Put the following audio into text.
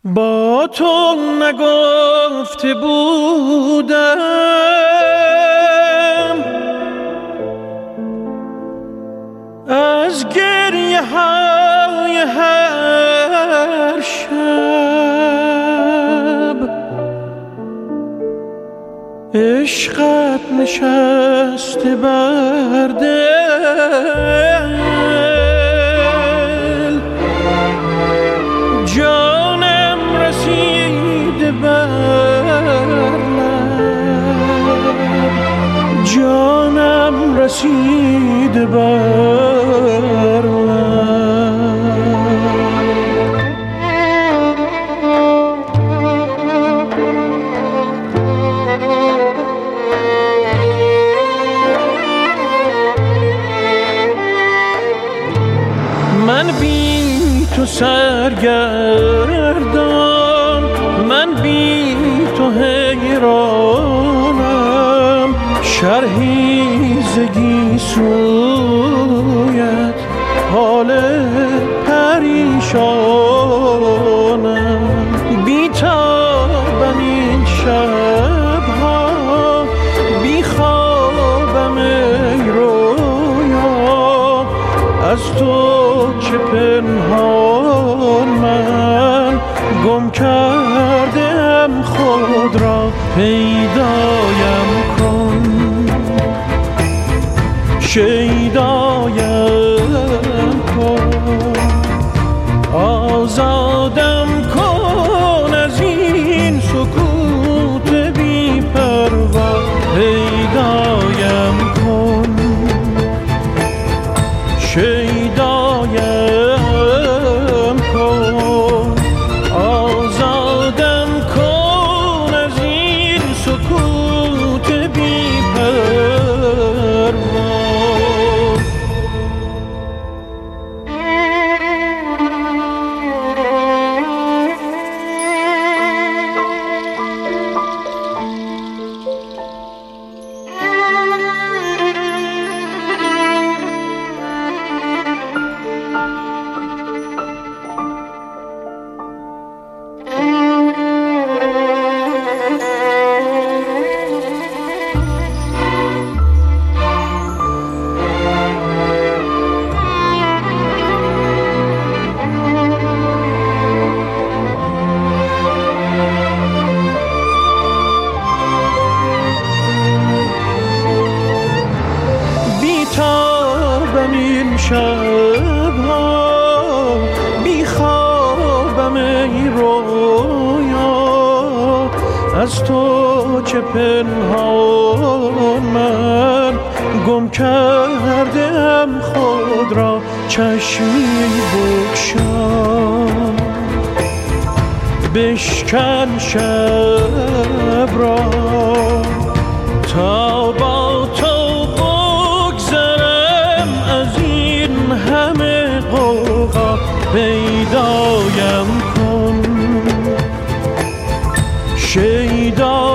با تو نگفته بودم از گریه های هر شب، عشقت نشسته بر دل، جانم رسیده بر لب، جانم رسیده بر من بی تو سرگردان، من بی تو حیرانم، شرحی ز گیسویت حال پریشانم، بی تابم این شبها، بی خوابم ای رویا، از تو چه پنهان من گم کردم خود را، پیدایم کن، شیدایم کن، آزادم کن از این سکوت بی پروا، پیدایم کن، شیدایم کن، آزادم کن از این سکوت بی پروا. این شبها بی خوابم ای رویا، از تو چه پنهان من گم کردم خود را، چشمی بگشا بشکن شب را، تا با تو همه غوغا، پیدایم کن، شیدا